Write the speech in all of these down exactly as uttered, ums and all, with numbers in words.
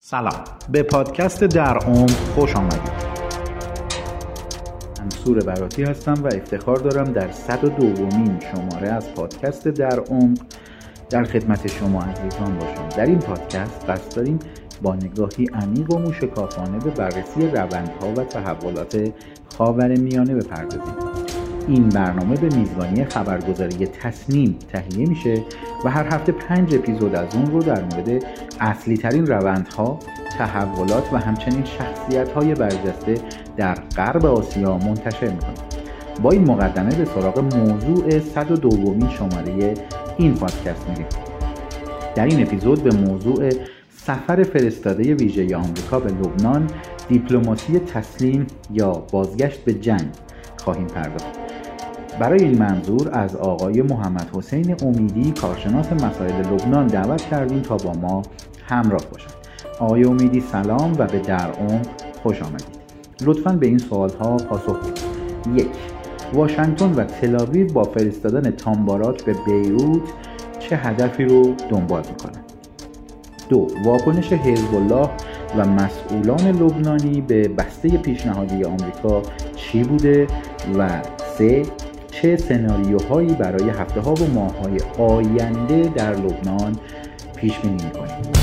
سلام، به پادکست در عمق خوش آمدید. منصور براتی هستم و افتخار دارم در صد و دومین شماره از پادکست در عمق در خدمت شما عزیزان باشم. در این پادکست قصد داریم با نگاهی عمیق و موشکافانه به بررسی روندها و تحولات خاورمیانه بپردازیم. این برنامه به میزبانی خبرگزاری تصنیم تهیه میشه و هر هفته پنج اپیزود از اون رو در مورد اصلی ترین روندها، تحولات و همچنین شخصیت‌های برجسته در غرب آسیا منتشر میکنیم. با این مقدمه به سراغ موضوع صد و دومین شماره این پادکست میریم. در این اپیزود به موضوع سفر فرستاده ویژه آمریکا به لبنان، دیپلماسی تسلیم یا بازگشت به جنگ خواهیم پرداخت. برای این منظور از آقای محمد حسین امیدی، کارشناس مسائل لبنان، دعوت کردیم تا با ما همراه باشند. آقای امیدی سلام و به در عمق خوش آمدید. لطفاً به این سوالها پاسخ بدید. یک، واشنگتن و تل‌آویو با فرستادن تانباراک به بیروت چه هدفی رو دنبال می‌کنند؟ دو، واکنش حزب الله و مسئولان لبنانی به بسته پیشنهادی آمریکا چی بوده؟ و سه، چه سناریوهایی برای هفته‌ها و ماه‌های آینده در لبنان پیش بینی می‌کنید؟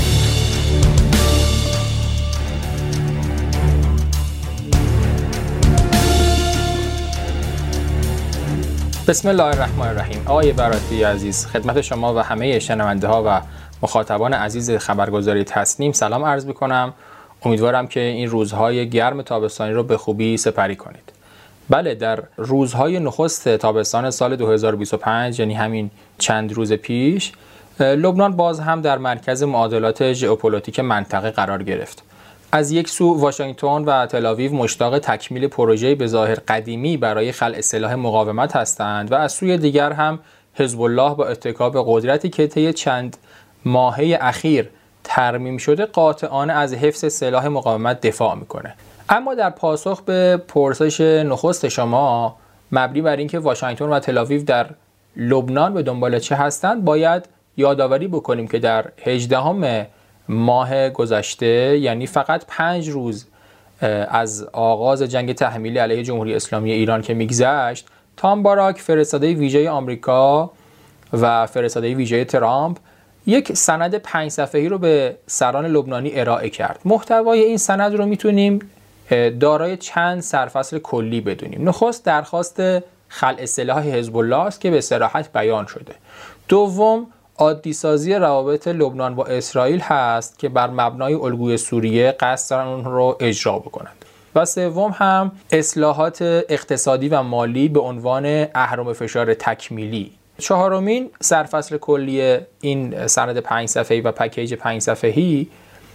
بسم الله الرحمن الرحیم. آقای براتی عزیز، خدمت شما و همه شنونده‌ها و مخاطبان عزیز خبرگزاری تصنیم سلام عرض می‌کنم. امیدوارم که این روزهای گرم تابستانی رو به خوبی سپری کنید. بله، در روزهای نخست تابستان سال دو هزار و بیست و پنج، یعنی همین چند روز پیش، لبنان باز هم در مرکز معادلات ژئوپلیتیک منطقه قرار گرفت. از یک سو واشنگتن و تل‌آویو مشتاق تکمیل پروژه‌ای به ظاهر قدیمی برای خلع سلاح مقاومت هستند و از سوی دیگر هم حزب الله با اتکا به قدرتی که طی چند ماهه اخیر ترمیم شده قاطعانه از حفظ سلاح مقاومت دفاع میکنه. اما در پاسخ به پرسش نخست شما مبنی بر اینکه واشنگتن و تل‌آویو در لبنان به دنبال چه هستند، باید یادآوری بکنیم که در هجدهم ماه گذشته، یعنی فقط پنج روز از آغاز جنگ تحمیلی علیه جمهوری اسلامی ایران که میگذشت، تانباراک، فرستاده ویژه آمریکا و فرستاده ویژه ترامپ، یک سند پنج صفحه‌ای رو به سران لبنانی ارائه کرد. محتوای این سند رو میتونیم دارای چند سرفصل کلی بدونیم. نخست درخواست خلع سلاح حزب الله است که به صراحت بیان شده. دوم، عادی سازی روابط لبنان با اسرائیل هست که بر مبنای الگوی سوریه قصد دارن اون رو اجرا بکنند. و سوم هم اصلاحات اقتصادی و مالی به عنوان اهرم فشار تکمیلی. چهارمین سرفصل کلی این سند پنج صفحه‌ای و پکیج پنج صفحه‌ای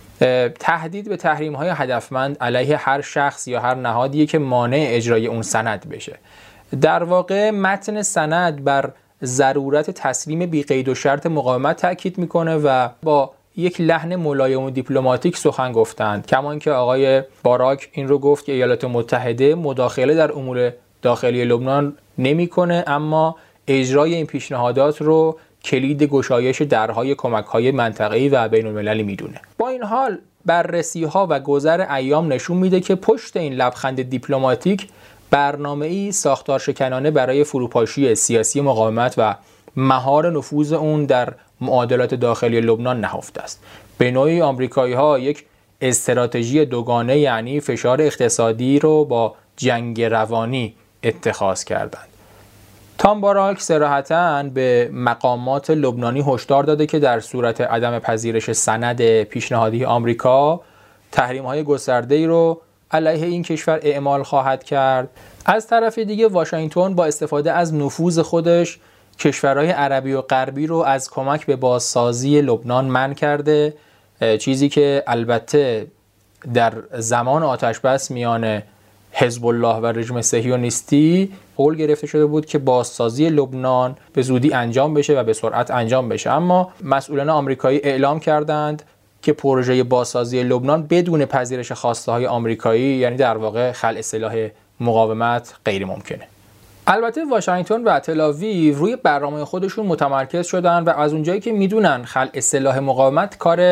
تهدید به تحریم‌های هدفمند علیه هر شخص یا هر نهادی که مانع اجرای اون سند بشه. در واقع متن سند بر ضرورت تسلیم بی قید و شرط مقاومت تاکید میکنه و با یک لحن ملایم و دیپلماتیک سخن گفتند. کما اینکه آقای باراک این رو گفت که ایالات متحده مداخله در امور داخلی لبنان نمیکنه، اما اجرای این پیشنهادات رو کلید گشایش درهای کمک‌های منطقه‌ای و بین‌المللی میدونه. با این حال بررسی‌ها و گذر ایام نشون میده که پشت این لبخند دیپلماتیک برنامه‌ای ساختار شکنانه برای فروپاشی سیاسی مقاومت و مهار نفوذ اون در معادلات داخلی لبنان نهفته است. به نوعی آمریکایی‌ها یک استراتژی دوگانه، یعنی فشار اقتصادی رو با جنگ روانی اتخاذ کردند. تانباراک صراحتاً به مقامات لبنانی هشدار داده که در صورت عدم پذیرش سند پیشنهادی آمریکا، تحریم‌های گسترده‌ای رو علیه این کشور اعمال خواهد کرد. از طرف دیگه واشنگتن با استفاده از نفوذ خودش کشورهای عربی و غربی رو از کمک به بازسازی لبنان منع کرده، چیزی که البته در زمان آتش‌بس میان حزب الله و رژیم صهیونیستی قول گرفته شده بود که بازسازی لبنان به زودی انجام بشه و به سرعت انجام بشه، اما مسئولان آمریکایی اعلام کردند که پروژه بازسازی لبنان بدون پذیرش خواسته های آمریکایی، یعنی در واقع خلع سلاح مقاومت، غیر ممکنه. البته واشنگتن و تل‌آویو روی برنامه خودشون متمرکز شدن و از اونجایی که میدونن خلع سلاح مقاومت کار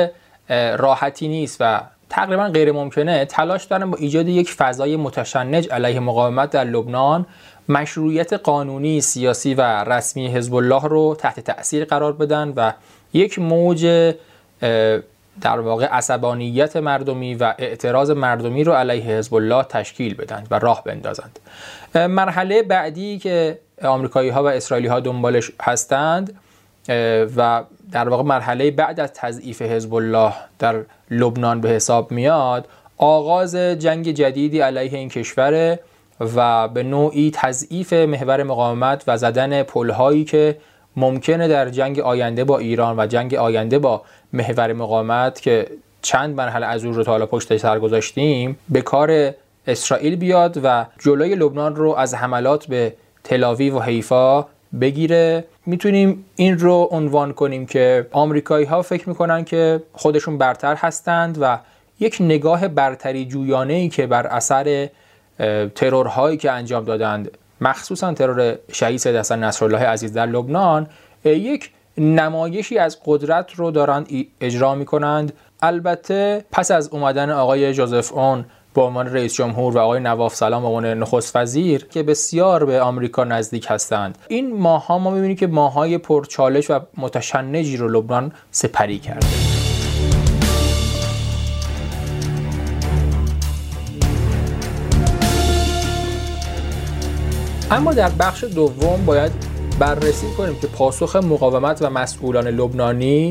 راحتی نیست و تقریبا غیر ممکنه، تلاش دارن با ایجاد یک فضای متشنج علیه مقاومت در لبنان مشروعیت قانونی، سیاسی و رسمی حزب الله رو تحت تأثیر قرار بدن و یک موج در واقع عصبانیت مردمی و اعتراض مردمی رو علیه حزب الله تشکیل بدن و راه بندازند. مرحله بعدی که آمریکایی ها و اسرائیلی ها دنبالش هستند و در واقع مرحله بعد از تضعیف حزب الله در لبنان به حساب میاد، آغاز جنگ جدیدی علیه این کشور و به نوعی تضعیف محور مقاومت و زدن پل‌هایی که ممکنه در جنگ آینده با ایران و جنگ آینده با محور مقاومت که چند مرحله از اون رو تا حالا پشت سر گذاشتیم به کار اسرائیل بیاد و جلوی لبنان رو از حملات به تل‌آویو و حیفا بگیره. میتونیم این رو عنوان کنیم که آمریکایی ها فکر میکنن که خودشون برتر هستند و یک نگاه برتری جویانه‌ای که بر اثر ترورهایی که انجام دادند، مخصوصا ترور شهید سید حسن نصرالله عزیز در لبنان، یک نمایشی از قدرت رو دارند اجرا میکنند. البته پس از اومدن آقای جوزف اون به عنوان رئیس جمهور و آقای نواف سلام به عنوان نخست وزیر که بسیار به آمریکا نزدیک هستند، این ماها ما می‌بینیم که ماهای پرچالش و متشنجی رو لبنان سپری کرده. اما در بخش دوم باید بررسی کنیم که پاسخ مقاومت و مسئولان لبنانی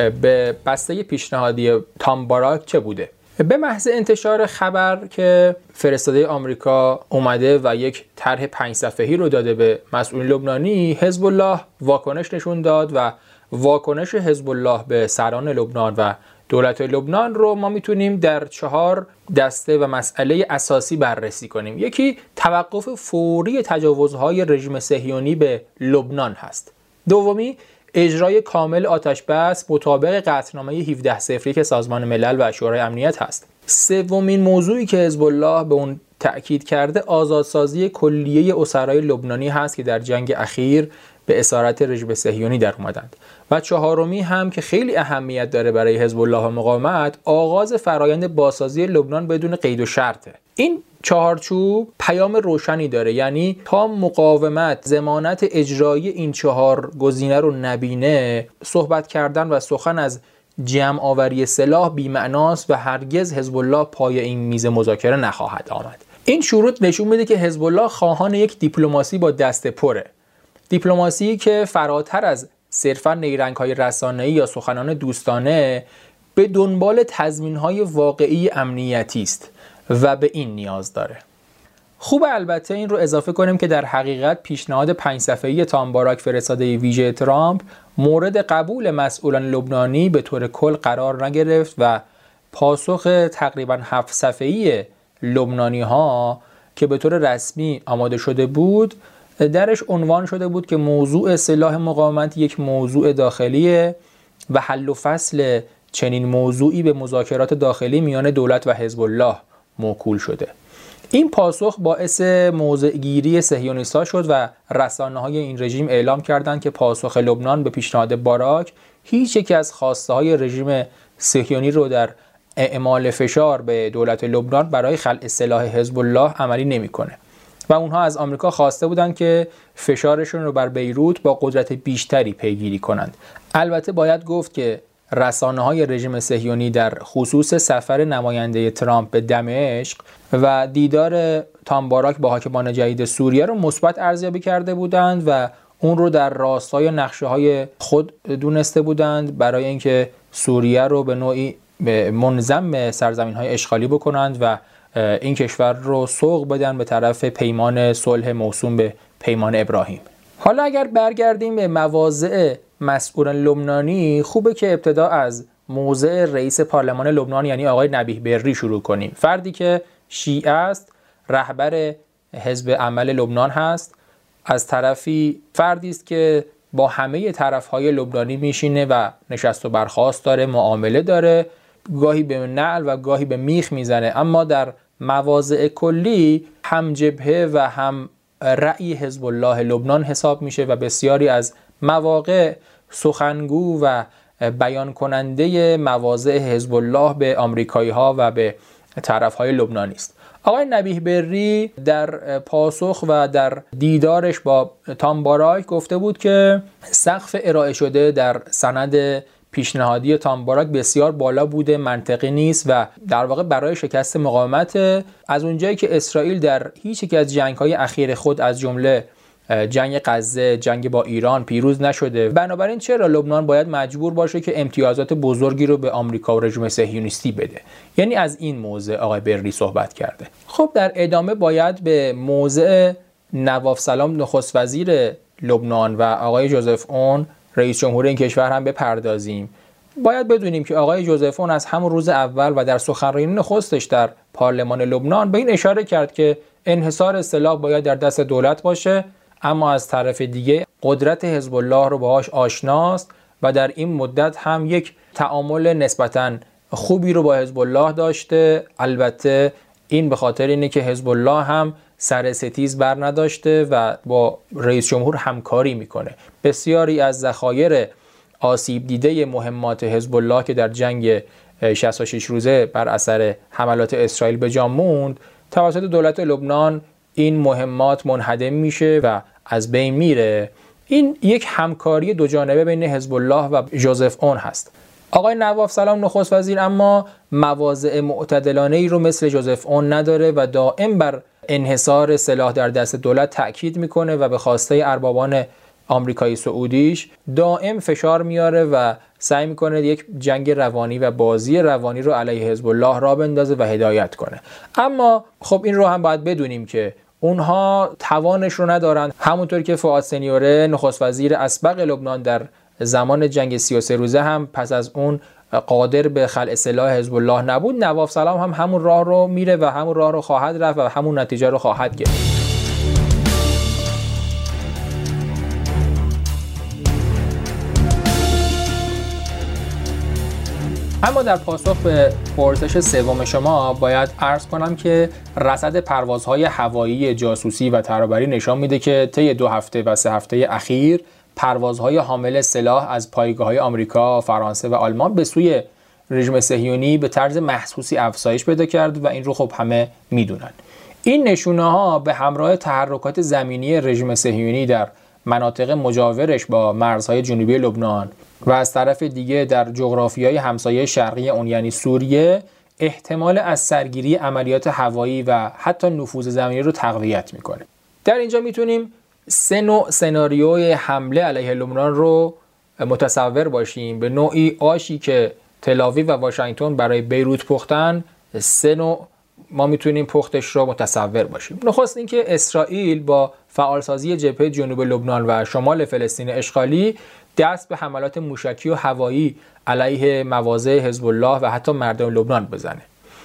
به بسته پیشنهادی تام باراک چه بوده. به محض انتشار خبر که فرستاده آمریکا اومده و یک طرح پنج صفحه‌ای رو داده به مسئولین لبنانی، حزب الله واکنش نشون داد و واکنش حزب الله به سران لبنان و دولت لبنان رو ما میتونیم در چهار دسته و مسئله اساسی بررسی کنیم. یکی توقف فوری تجاوزهای رژیم صهیونی به لبنان هست. دومی اجرای کامل آتش بس مطابق قطعنامه هفده صفر یک سازمان ملل و شورای امنیت هست. سومین موضوعی که حزب الله به اون تأکید کرده آزادسازی کلیه اسرای لبنانی هست که در جنگ اخیر به اسارت رژیم صهیونی در اومدند. و چهارمی هم که خیلی اهمیت داره برای حزب الله و مقاومت، آغاز فرایند بازسازی لبنان بدون قید و شرطه. این چهارچوب پیام روشنی داره، یعنی تا مقاومت ضمانت اجرایی این چهار گزینه رو نبینه، صحبت کردن و سخن از جمع آوری سلاح بی‌معناست و هرگز حزب الله پای این میز مذاکره نخواهد آمد. این شروط نشون میده که حزب الله خواهان یک دیپلماسی با دست پره، دیپلماسی که فراتر از صرفاً نیرنگ‌های رسانه‌ای یا سخنان دوستانه به دنبال تضمین‌های واقعی امنیتی است و به این نیاز داره. خوب البته این رو اضافه کنیم که در حقیقت پیشنهاد پنج صفحه‌ای تام باراک فرستاده ویژه ترامپ مورد قبول مسئولان لبنانی به طور کل قرار نگرفت و پاسخ تقریباً هفت صفحه‌ای لبنانی‌ها که به طور رسمی آماده شده بود، درش عنوان شده بود که موضوع سلاح مقاومت یک موضوع داخلیه و حل و فصل چنین موضوعی به مذاکرات داخلی میان دولت و حزب الله موکول شده. این پاسخ باعث موضع‌گیری صهیونیست‌ها شد و رسانه‌های این رژیم اعلام کردند که پاسخ لبنان به پیشنهاد باراک هیچ یک از خواسته‌های رژیم صهیونی رو در اعمال فشار به دولت لبنان برای خلع سلاح حزب الله عملی نمی‌کنه. و اونها از آمریکا خواسته بودند که فشارشون رو بر بیروت با قدرت بیشتری پیگیری کنند. البته باید گفت که رسانه‌های رژیم صهیونی در خصوص سفر نماینده ترامپ به دمشق و دیدار تام باراک با حاکمان جدید سوریه رو مثبت ارزیابی کرده بودند و اون رو در راستای نقشه‌های خود دونسته بودند برای اینکه سوریه رو به نوعی منضم سرزمین‌های اشغالی بکنند و این کشور رو سوق بدن به طرف پیمان صلح موسوم به پیمان ابراهیم. حالا اگر برگردیم به مواضع مسئولان لبنانی، خوبه که ابتدا از موضع رئیس پارلمان لبنان یعنی آقای نبیه بری شروع کنیم. فردی که شیعه است، رهبر حزب عمل لبنان هست، از طرفی فردی است که با همه طرف‌های لبنانی میشینه و نشست و برخاست داره، معامله داره، گاهی به نعل و گاهی به میخ میزنه، اما در مواضع کلی هم جبهه و هم رأی حزب الله لبنان حساب میشه و بسیاری از مواقع سخنگو و بیان کننده مواضع حزب الله به آمریکایی ها و به طرف های لبنانی است. آقای نبیه بری در پاسخ و در دیدارش با تام باراک گفته بود که سقف ارائه شده در سند پیشنهادی تام باراک بسیار بالا بوده، منطقی نیست و در واقع برای شکست مقاومت. از اونجایی که اسرائیل در هیچ یک از جنگ‌های اخیر خود از جمله جنگ غزه، جنگ با ایران پیروز نشده، بنابراین چرا لبنان باید مجبور باشه که امتیازات بزرگی رو به آمریکا و رژیم صهیونیستی بده؟ یعنی از این موضع آقای بری صحبت کرده. خب در ادامه باید به موضع نواف سلام نخست وزیر لبنان و آقای جوزف اون رئیس جمهور این کشور هم بپردازیم. باید بدونیم که آقای جوزف اون از همون روز اول و در سخنرانی نخستش در پارلمان لبنان به این اشاره کرد که انحصار سلاح باید در دست دولت باشه، اما از طرف دیگه قدرت حزب الله رو باهاش آشناست و در این مدت هم یک تعامل نسبتاً خوبی رو با حزب الله داشته. البته این به خاطر اینه که حزب الله هم سر ستیز بر نداشته و با رئیس جمهور همکاری میکنه. بسیاری از ذخایر آسیب دیده مهمات حزب الله که در جنگ شصت و شش روزه بر اثر حملات اسرائیل به جا موند، توسط دولت لبنان این مهمات منهدم میشه و از بین میره. این یک همکاری دو جانبه بین حزب الله و جوزف اون هست. آقای نواف سلام نخست وزیر اما مواضع معتدلانه ای رو مثل جوزف اون نداره و دائم بر انحصار سلاح در دست دولت تأکید میکنه و به خواسته اربابان آمریکایی سعودیش دائم فشار میاره و سعی میکنه یک جنگ روانی و بازی روانی رو علیه حزب الله را بندازه و هدایت کنه. اما خب این رو هم باید بدونیم که اونها توانش رو ندارن. همونطور که فؤاد سنیوره نخست وزیر اسبق لبنان در زمان جنگ سی و سه روزه هم پس از اون قادر به خلع سلاح حزب الله نبود، نواف سلام هم همون راه رو میره و همون راه رو خواهد رفت و همون نتیجه رو خواهد گرفت. اما در پاسخ به پرسش سوم شما باید عرض کنم که رصد پروازهای هوایی جاسوسی و ترابری نشان میده که طی دو هفته و سه هفته اخیر پروازهای حامل سلاح از پایگاه‌های آمریکا، فرانسه و آلمان به سوی رژیم صهیونی به طرز محسوسی افزایش پیدا کرد و این رو خب همه میدونن. این نشونه‌ها به همراه تحرکات زمینی رژیم صهیونی در مناطق مجاورش با مرزهای جنوبی لبنان و از طرف دیگه در جغرافیای همسایه شرقی اون یعنی سوریه احتمال از سرگیری عملیات هوایی و حتی نفوذ زمینی رو تقویت میکنه. در اینجا میتونیم سه نوع سناریوی حمله علیه لبنان رو متصور باشیم. به نوعی آشی که تل‌آویو و واشنگتن برای بیروت پختن، سه نوع ما میتونیم پختش رو متصور باشیم. نخست اینکه اسرائیل با فعالسازی جبهه جنوب لبنان و شمال فلسطین اشغالی دست به حملات موشکی و هوایی علیه مواضع حزب الله و حتی مردم لبنان بزنه.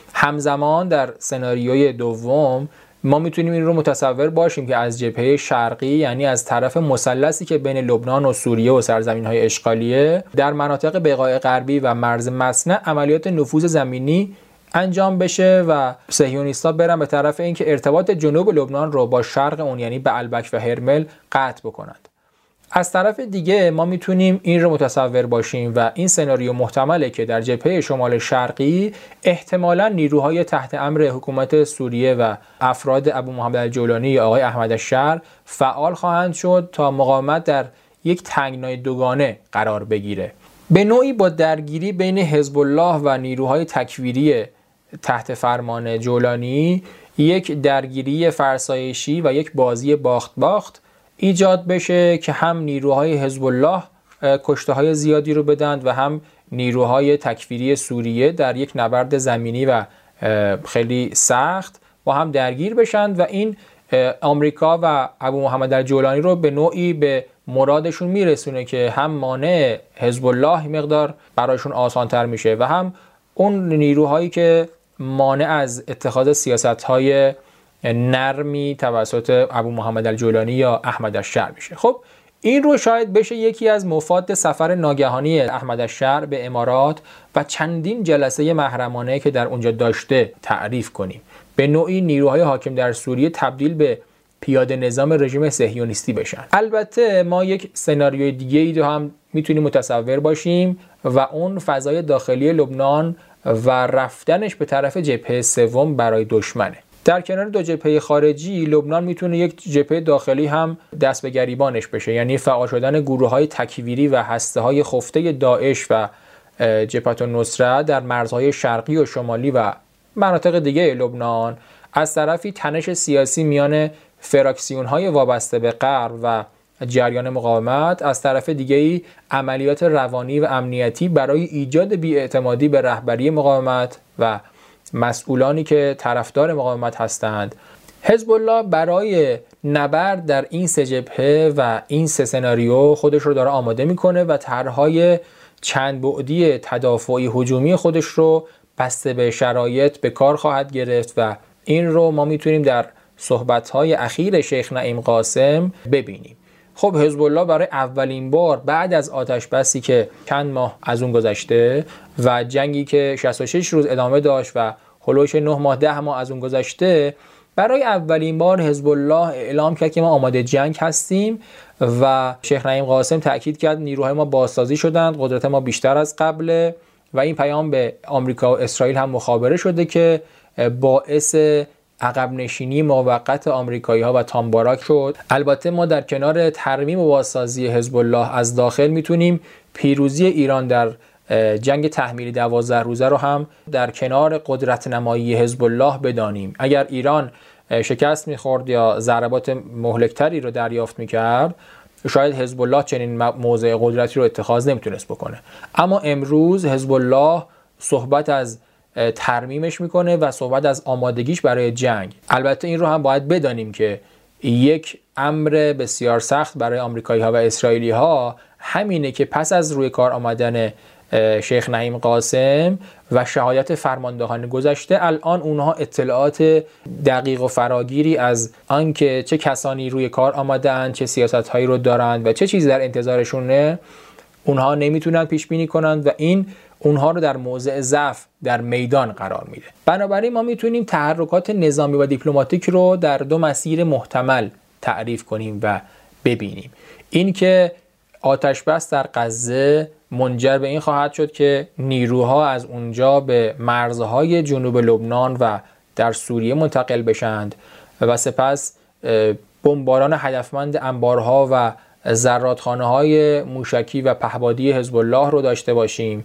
همزمان در سناریوی دوم ما میتونیم این رو متصور باشیم که از جبهه شرقی یعنی از طرف مثلثی که بین لبنان و سوریه و سرزمین‌های اشغالیه در مناطق بقاع غربی و مرز مصنع عملیات نفوذ زمینی انجام بشه و صهیونیست‌ها برن به طرف اینکه ارتباط جنوب لبنان رو با شرق اون یعنی بعلبک و هرمل قطع بکنند. از طرف دیگه ما میتونیم این رو متصور باشیم و این سناریو محتمله که در جبهه شمال شرقی احتمالاً نیروهای تحت امر حکومت سوریه و افراد ابو محمد الجولانی یا آقای احمد الشر فعال خواهند شد تا مقاومت در یک تنگنای دوگانه قرار بگیره. به نوعی با درگیری بین حزب الله و نیروهای تکفیری تحت فرمان جولانی یک درگیری فرسایشی و یک بازی باخت باخت ایجاد بشه که هم نیروهای حزب الله کشته های زیادی رو بدند و هم نیروهای تکفیری سوریه در یک نبرد زمینی و خیلی سخت با هم درگیر بشند و این آمریکا و ابو محمد الجولانی رو به نوعی به مرادشون میرسونه که هم مانع حزب الله مقدار برایشون آسانتر میشه و هم اون نیروهایی که مانع از اتخاذ سیاست‌های نرمی توسط ابو محمد الجولانی یا احمد الشر میشه. خب این رو شاید بشه یکی از مفاد سفر ناگهانی احمد الشر به امارات و چندین جلسه محرمانه که در اونجا داشته تعریف کنیم. به نوعی نیروهای حاکم در سوریه تبدیل به پیاده نظام رژیم صهیونیستی بشن. البته ما یک سناریوی دیگه ای رو هم میتونیم متصور باشیم و اون فضای داخلی لبنان و رفتنش به طرف جبهه سوم برای دشمنه. در کنار دو جبهه خارجی، لبنان میتونه یک جبهه داخلی هم دست به گریبانش بشه، یعنی فعال شدن گروه‌های تکفیری و هسته‌های خفته داعش و جبهه النصرة در مرزهای شرقی و شمالی و مناطق دیگه لبنان، از طرفی تنش سیاسی میان فراکسیون‌های وابسته به غرب و جریان مقاومت، از طرف دیگه‌ای عملیات روانی و امنیتی برای ایجاد بی‌اعتمادی به رهبری مقاومت و مسئولانی که طرفدار مقاومت هستند. حزب الله برای نبرد در این سه جبهه و این سه سناریو خودش رو داره آماده میکنه و طرح‌های چند بعدی تدافعی هجومی خودش رو بسته به شرایط به کار خواهد گرفت و این رو ما میتونیم در صحبت‌های اخیر شیخ نعیم قاسم ببینیم. خب حزب الله برای اولین بار بعد از آتش بسی که چند ماه از اون گذشته و جنگی که شصت و شش روز ادامه داشت و هلوش نه ماه ده ماه از اون گذشته، برای اولین بار حزب الله اعلام کرد که ما آماده جنگ هستیم و شیخ نعیم قاسم تاکید کرد نیروهای ما بازسازی شدند، قدرت ما بیشتر از قبله و این پیام به آمریکا و اسرائیل هم مخابره شده که باعث عقب نشینی موقت آمریکایی‌ها و تامباراک شد. البته ما در کنار ترمیم و بازسازی حزب الله از داخل میتونیم پیروزی ایران در جنگ تحمیلی دوازده روزه رو هم در کنار قدرت نمایی حزب الله بدانیم. اگر ایران شکست میخورد یا ضربات مهلکتری رو دریافت میکرد، شاید حزب الله چنین موضع قدرتی رو اتخاذ نمیتونست بکنه. اما امروز حزب الله صحبت از ترمیمش میکنه و صحبت از آمادگیش برای جنگ. البته این رو هم باید بدانیم که یک امر بسیار سخت برای آمریکایی ها و اسرائیلی ها همینه که پس از روی کار آمدن شیخ نعیم قاسم و شهادت فرماندهان گذشته، الان اونها اطلاعات دقیق و فراگیری از آنکه چه کسانی روی کار آمدن، چه سیاست هایی رو دارند و چه چیزی در انتظارشونه، اونها نمیتونن پیش بینی کنند و این اونها رو در موضع ضعف در میدان قرار میده. بنابراین ما میتونیم تحرکات نظامی و دیپلماتیک رو در دو مسیر محتمل تعریف کنیم و ببینیم. این که آتش بس در غزه منجر به این خواهد شد که نیروها از اونجا به مرزهای جنوب لبنان و در سوریه منتقل بشند و سپس بمباران هدفمند انبارها و زرادخانه‌های موشکی و پهپادی حزب الله رو داشته باشیم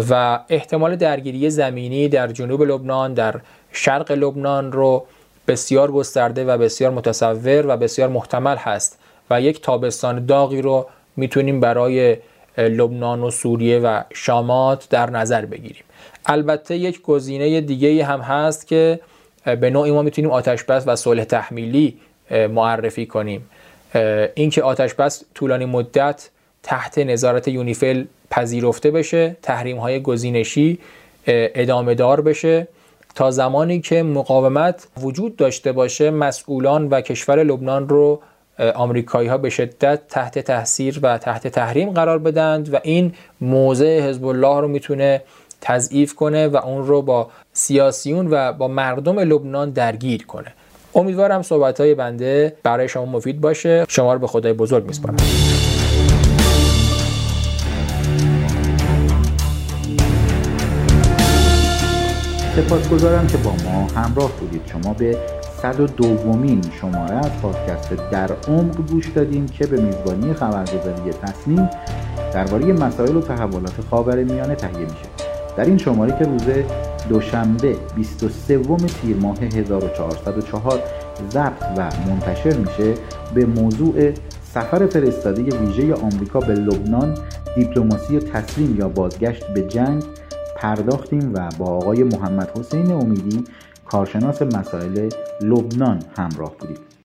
و احتمال درگیری زمینی در جنوب لبنان، در شرق لبنان رو بسیار گسترده و بسیار متصور و بسیار محتمل هست و یک تابستان داغی رو میتونیم برای لبنان و سوریه و شامات در نظر بگیریم. البته یک گزینه دیگه هم هست که به نوعی ما میتونیم آتش بس و صلح تحمیلی معرفی کنیم. اینکه آتش بس طولانی مدت تحت نظارت یونیفیل پذیرفته بشه، تحریم های گزینشی ادامه دار بشه تا زمانی که مقاومت وجود داشته باشه. مسئولان و کشور لبنان رو آمریکایی ها به شدت تحت تاثیر و تحت تحریم قرار بدند و این موضع حزب الله رو میتونه تضعیف کنه و اون رو با سیاسیون و با مردم لبنان درگیر کنه. امیدوارم صحبت‌های بنده برای شما مفید باشه. شما رو به خدای بزرگ میسپارم. سپاسگزارم که با ما همراه بودید. شما به صد و دومین شماره از پادکست در عمق گوش دادیم که به میزبانی خبرگزاری تصنیم درباره مسائل و تحولات خاورمیانه تهیه میشه. در این شماره که روز دوشنبه بیست و سوم تیر ماه هزار و چهارصد و چهار ضبط و منتشر میشه، به موضوع سفر فرستاده ویژه آمریکا به لبنان، دیپلماسی و تسلیم یا بازگشت به جنگ پرداختیم و با آقای محمد حسین امیدی، کارشناس مسائل لبنان همراه بودیم.